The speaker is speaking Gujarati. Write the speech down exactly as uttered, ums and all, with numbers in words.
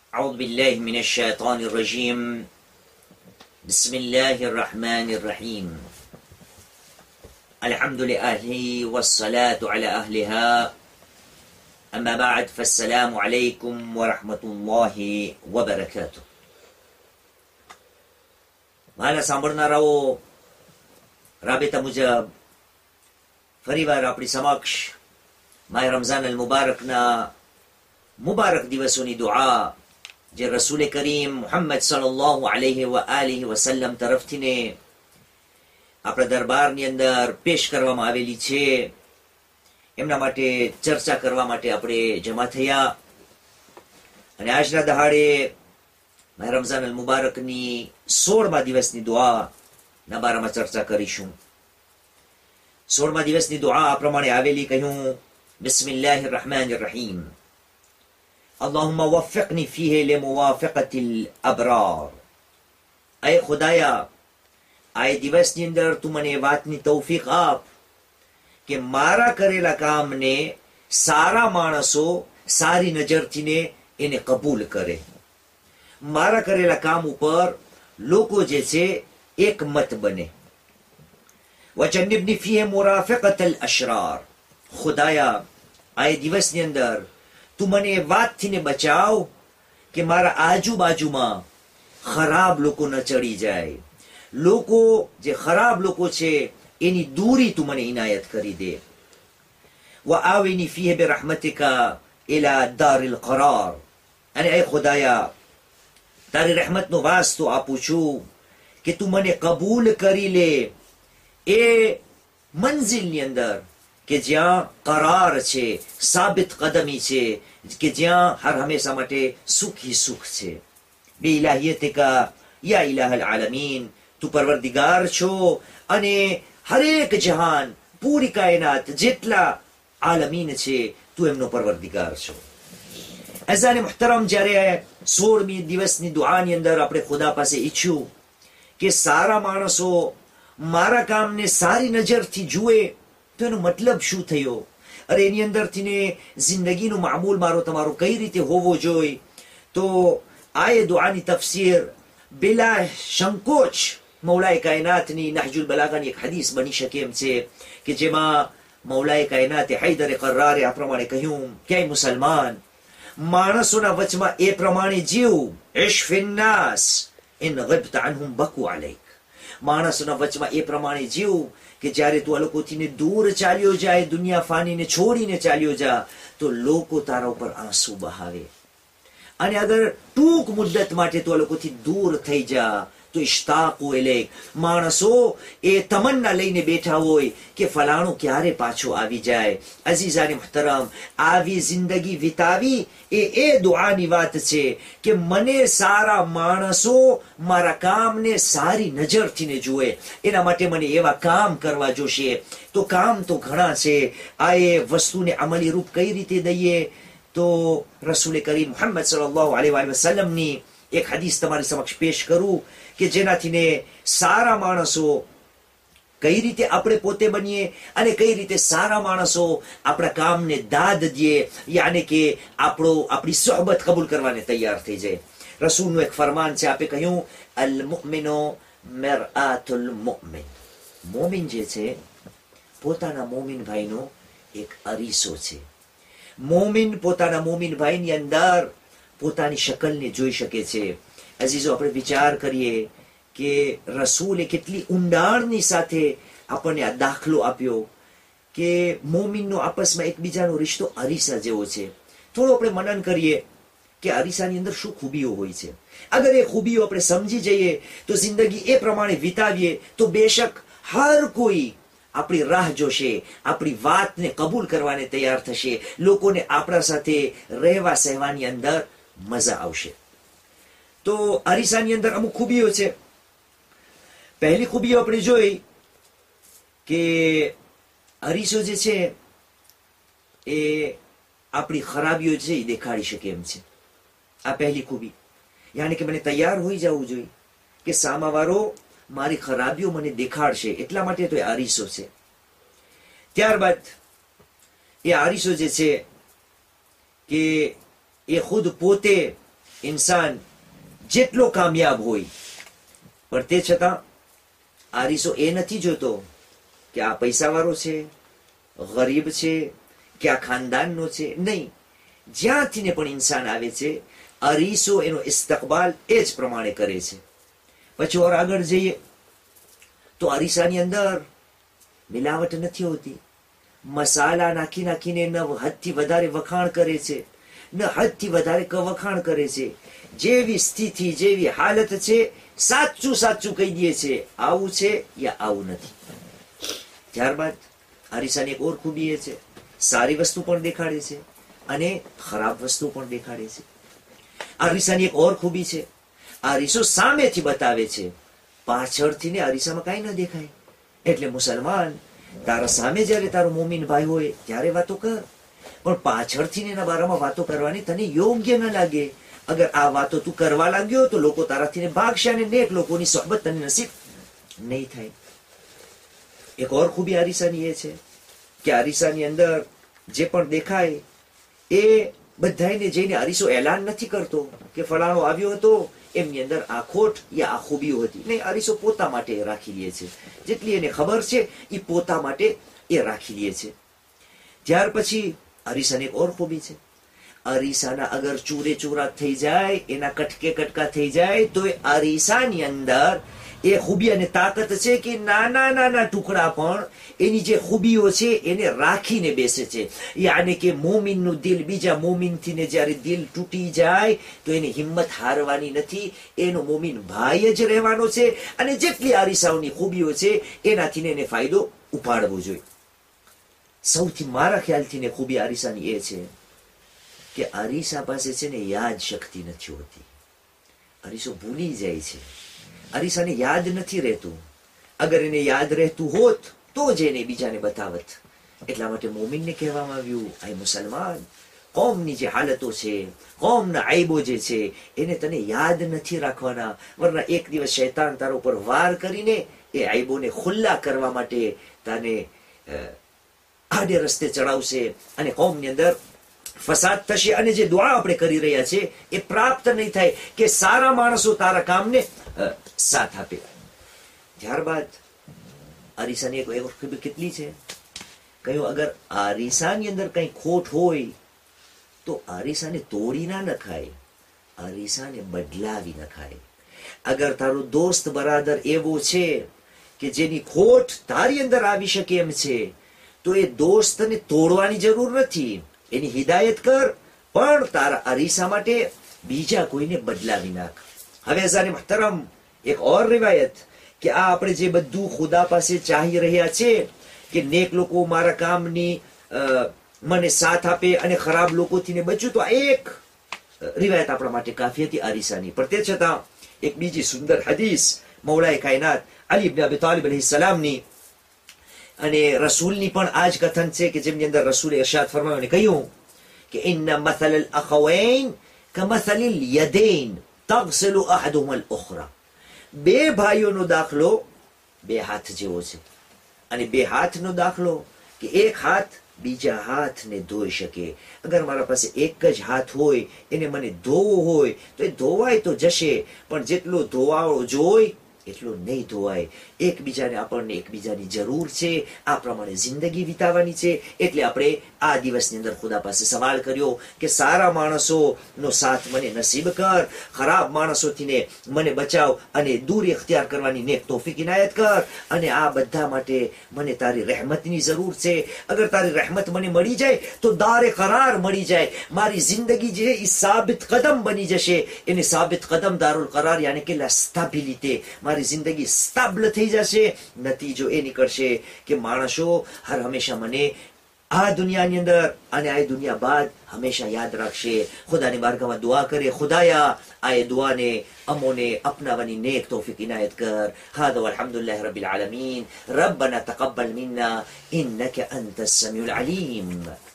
أعوذ بالله من الشيطان الرجيم بسم الله الرحمن الرحيم الحمد لله والصلاة على أهلها أما بعد فالسلام عليكم ورحمة الله وبركاته. મારા સાંભળનારાઓ રાબેતા મુજબ ફરીવાર આપણી સમક્ષ માહ રમઝાન અલ મુબારકના મુબારક દિવસોની દુઆ જે રસૂલ કરીમ મુહમ્મદ સલ્લલ્લાહુ અલૈહિ વ આલિહિ વસલ્લમ તરફથીને આપણા દરબારની અંદર પેશ કરવામાં આવેલી છે, એમના માટે ચર્ચા કરવા માટે આપણે જમા થયા. અને આજના દહાડે માહ રમઝાન અલ મુબારકની સોળમા દિવસની દુઆ ના બારામાં ચર્ચા કરીશું. સોળમા દિવસની દુઆ આ પ્રમાણે આવેલી, કહ્યું બિસ્મિલ્લાહિર રહેમાનિર રહીમ. اللهم وفقني فيه لموافقة الأبرار. اے ખુદાયા, આ દિવસની અંદર તું મને વાતની તૌફીક આપ કે મારા કરેલા કામને સારા માણસો સારી નજરથીને એને કબૂલ કરે. મારા કરેલા કામ ઉપર લોકો જે છે એક મત બને. વજન્નિબની ફીહે મુરાફિકત અલ અશરાર. ખુદાયા, આ દિવસની અંદર તું મને એ વાતથી ને બચાવ કે મારા આજુબાજુમાં ખરાબ લોકો ન ચડી જાય. લોકો જે ખરાબ લોકો છે એની દૂરી તું મને ઇનાયત કરી દે. વ આવિની ફીહે બિરહમતિકા ઇલા દારિલ કરાર. અને એ ખુદાયા, તારી રહેમતનો વાસ્તો આપું છું કે તું મને કબૂલ કરી લે એ મંઝિલની અંદર કે જ્યાં કરાર છે, સાબિત કદમી છે, કે જ્યાં હર હંમેશા માટે સુખી સુખ છે. બે ઇલાહિયતિકા યા ઇલાહલ આલમીન. તું પરવરદિગાર છો અને હરેક જહાન, પૂરી કાયનાત જેટલા આલમીન છે તું એમનો પરવરદિગાર છો. અઝાને મુહતરમ, જ્યારે સોળમી દિવસની દુઆની અંદર આપણે ખુદા પાસે ઈચ્છ્યું કે સારા માણસો મારા કામને સારી નજરથી જુએ, તો એનો મતલબ શું થયો? અરે એની અંદરથી ને જિંદગીનું મામૂલ મારો તમારો કઈ રીતે હોવો જોઈએ? તો આ એ દુઆની તફસીર બિલા સંકોચ મૌલાએ કાયનાતની નહજુલ બલાગાની એક હદીસ બની શકે એમ છે, કે જેમાં મૌલાએ કાયનાતે હૈદરે કર્રારે આ પ્રમાણે કહ્યું કે મુસલમાન, માણસોના વચમાં એ પ્રમાણે જીવ. ઇશ ફિન્નાસ ઇન ગિબ્તા અનહુમ બકુ અલૈક. માણસોના વચમાં એ પ્રમાણે જીવ કે જ્યારે તું આ લોકોથી દૂર ચાલ્યો જાય, દુનિયા ફાનીને છોડીને ચાલ્યો જા, તો લોકો તારા ઉપર આંસુ બહાવે. અને અગર ટૂંક મુદ્દત માટે તું આ લોકોથી દૂર થઈ જા તો ઇશ્તાકુ ઇલૈક. માણસો એ તમન્ના લઈને બેઠા હોય કે ફલાણું ક્યારે પાછો આવી જાય. અઝીઝાને મુહતરમ, આવી જિંદગી વિતાવી એ એ દુઆની વાત છે કે મને સારા માણસો મારા કામને સારી નજરથી ને જુએ. એના માટે મને એવા કામ કરવા જોશે. તો કામ તો ઘણા છે. આ એ વસ્તુને અમલી રૂપ કઈ રીતે દઈએ? તો રસૂલ કરીમ મુહમ્મદ સલ્લલ્લાહુ અલૈહિ વસલ્લમની એક હદીસ તમારી સમક્ષ પેશ કરું કે જેનાથી ને સારા માણસો કઈ રીતે આપણે પોતે બનીએ અને કઈ રીતે સારા માણસો આપણા કામને દાદ દે, યાને કે આપણો આપણી સોહબત કબૂલ કરવાને તૈયાર થઈ જાય. રસૂલનું એક ફરમાન છે, આપે કહ્યું અલ મુમિનો મિરઆતુલ મુમિન. મોમિન જે છે પોતાના મોમિન ભાઈનો એક અરીસો છે. મોમિન પોતાના મોમિન ભાઈની અંદર પોતાની શકલને જોઈ શકે છે. અઝીઝો, આપણે વિચાર કરીએ કે રસૂલે કેટલી ઊંડાણની સાથે આપણને આ દાખલો આપ્યો કે મોમિનનો આપસમાં એકબીજાનો રિશ્તો અરીસા જેવો છે. થોડું આપણે મનન કરીએ કે અરીસાની અંદર શું ખૂબીઓ હોય છે. અગર એ ખૂબીઓ આપણે સમજી જઈએ તો જિંદગી એ પ્રમાણે વિતાવીએ તો બેશક હર કોઈ આપણી રાહ જોશે, આપણી વાતને કબૂલ કરવાને તૈયાર થશે. લોકોને આપણા સાથે રહેવા સહેવાની અંદર મજા આવશે. તો અરીસાની અંદર અમુક ખૂબીઓ છે. પહેલી ખૂબીઓ આપણે જોઈ કે અરીસો જે છે એ આપણી ખરાબીઓ છે એ દેખાડી શકે એમ છે. આ પહેલી ખૂબી, યાની કે મને તૈયાર હોઈ જવું જોઈએ કે સામાવાળો મારી ખરાબીઓ મને દેખાડશે, એટલા માટે તો એ અરીસો છે. ત્યારબાદ એ અરીસો જે છે કે એ ખુદ પોતે ઇન્સાન જેટલો કામયાબ હોય પણ તે છતાં આરીસો એ નથી જોતો કે આ પૈસાવાળો છે, ગરીબ છે કે આ ખાનદાનનો છે. નહીં, જ્યાંથી ને પણ ઇન્સાન આવે છે અરીસો એનો ઇસ્તકબાલ એ જ પ્રમાણે કરે છે. પછી ઓર આગળ જઈએ તો અરીસાની અંદર મિલાવટ નથી હોતી. મસાલા નાખી નાખીને ન હદથી વધારે વખાણ કરે છે, ન હદથી વધારે વખાણ કરે છે. જેવી સ્થિતિ, જેવી હાલત છે, સાચું સાચું કહી દે છે, આવું છે યા આવું નથી. ત્યારબાદ અરીસાની એક ઓર ખૂબી એ છે, સારી વસ્તુ પણ દેખાડે છે અને ખરાબ વસ્તુ પણ દેખાડે છે. અરીસાની એક ઓર ખૂબી છે, અરીસો સામેથી બતાવે છે, પાછળથી ને અરીસામાં કાંઈ ન દેખાય. એટલે મુસલમાન, તારા સામે જયારે તારો મોમીન ભાઈ હોય ત્યારે વાતો કર, પણ પાછળથી એના બારામાં વાતો કરવાની તને યોગ્ય ન લાગે. અગર આ વાતો તું કરવા લાગ્યો તો લોકો તારાથી ભાગશે અને નેક લોકોની સોહબત તને નસીબ નહીં થાય. એક ઓર ખૂબી અરીસાની એ છે કે અરીસાની અંદર જે પણ દેખાય એ બધાને જઈને અરીસો એલાન નથી કરતો કે ફલાણો આવ્યો હતો, એમની અંદર આ ખોટ યા આ ખૂબીઓ હતી. નહીં, અરીસો પોતા માટે રાખી લે છે. જેટલી એને ખબર છે એ પોતા માટે એ રાખી લે છે. ત્યાર પછી અરીસાની એક ઓર ખૂબી છે, અરીસાના અગર ચૂરે ચૂરા થઈ જાય, એના કટકે કટકા થઈ જાય, તો એ અરીસાની અંદર એ ખૂબી અને તાકાત છે કે નાના નાના ટુકડા પણ એની જે ખૂબીઓ છે એને રાખીને બેસે છે. યાની કે મોમિનનું દિલ બીજા મોમિનથી ને જ્યારે દિલ તૂટી જાય તો એની હિંમત હારવાની નથી, એનો મોમિન ભાઈ જ રહેવાનો છે અને જેટલી અરીસાઓની ખૂબીઓ છે એનાથી એને ફાયદો ઉપાડવો જોઈએ. સૌથી મારા ખ્યાલથી ને ખૂબી અરીસાની એ છે કે અરીસા પાસે છે ને યાદ શક્તિ નથી હોતી. અરીસો ભૂલી જાય છે, અરીસાને યાદ નથી રહેતું. અગર એને યાદ રહેતું હોત તો જ એને બીજાને બતાવત. એટલા માટે મોમિનને કહેવામાં આવ્યું, આ મુસલમાન, કોમની જે હાલતો છે, કોમના આઈબો જે છે એને તને યાદ નથી રાખવાના, વરના એક દિવસ શૈતાન તારા ઉપર વાર કરીને એ આઈબોને ખુલ્લા કરવા માટે તને આડે રસ્તે ચડાવશે અને કોમની અંદર ફસાદ થશે અને જે દુઆ આપણે કરી રહ્યા છે એ પ્રાપ્ત નહીં થાય કે સારા માણસો તારા કામને સાથ આપે. ત્યારબાદ અરીસાની એક ખૂબી કેટલી છે કહ્યું, અગર અરીસાની અંદર કઈ ખોટ હોય તો અરીસાને તોડી ના નખાય, અરીસાને બદલાવી નખાય. અગર તારો દોસ્ત બરાદર એવો છે કે જેની ખોટ તારી અંદર આવી શકે એમ છે તો એ દોસ્તને તોડવાની જરૂર નથી, એની હિદાયત કર, પણ તારા અરીસા માટે બીજા કોઈને બદલાવી નાખ. હવે અઝાને મહતરમ એક ઓર રિવાયત કે આ આપણે જે બધું ખુદા પાસે ચાહી રહ્યા છે કે નેક લોકો મારા કામની મને સાથ આપે અને ખરાબ લોકોથી ને બચું, તો આ એક રિવાયત આપણા માટે કાફી હતી અરીસાની. પણ તે છતાં એક બીજી સુંદર હદીસ મૌલાએ કાયનાત અલી ઇબ્ન અબી તાલિબ અલૈહિ સલામની અને રસૂલની પણ આ જ કથન છે કે જેમની અંદર રસૂલે ઇરશાદ ફરમાવ્યું અને કહ્યું કે ઇન્ના મથલ અલ અખવૈન કમથલ અલ યદૈન તગસલુ અહદુહુમા અલ ઉખરા. બે ભાઈઓનો દાખલો બે હાથ જેવો છે, અને બે હાથનો દાખલો કે એક હાથ બીજા હાથને ધોઈ શકે. અગર મારા પાસે એક જ હાથ હોય, એને મને ધોવો હોય તો એ ધોવાય તો જશે, પણ જેટલો ધોવાળો જોઈ એટલું નહીં ધોવાય. એકબીજાને આપણને એકબીજાની જરૂર છે, આ પ્રમાણે જિંદગી વિતાવવાની છે. એટલે આપણે આ દિવસની અંદર ખુદા પાસે સવાલ કર્યો કે સારા માણસોનો સાથ મને નસીબ કર, ખરાબ માણસોથી મને બચાવ અને દૂર ઇખ્તિયાર કરવાની નેક તૌફીક ઇનાયત કર, અને આ બધા માટે મને તારી રહેમતની જરૂર છે. અગર તારી રહેમત મને મળી જાય તો દારે કરાર મળી જાય, મારી જિંદગી જે એ સાબિત કદમ બની જશે. એને સાબિત કદમ દારુલ કરાર યાની કે સ્ટેબિલિટી, મારી જિંદગી સ્ટેબલ થઈ જશે. નતીજો એ નીકળશે કે માણસો હર હંમેશા મને આ દુનિયાની અંદર અને આ દુનિયા બાદ હંમેશા યાદ રાખશે. ખુદાની બારગાહમાં દુઆ કરે, ખુદાયા આ દુઆને અમોને અપનાવવાની નેક તૌફીક ઇનાયત કર. હાદા વલ્હમ્દુલિલ્લાહિ રબ્બિલ આલમીન. રબ્બના તaqabbal મિન્ના ઇન્નકા અંતસ સમીઉલ અલીમ.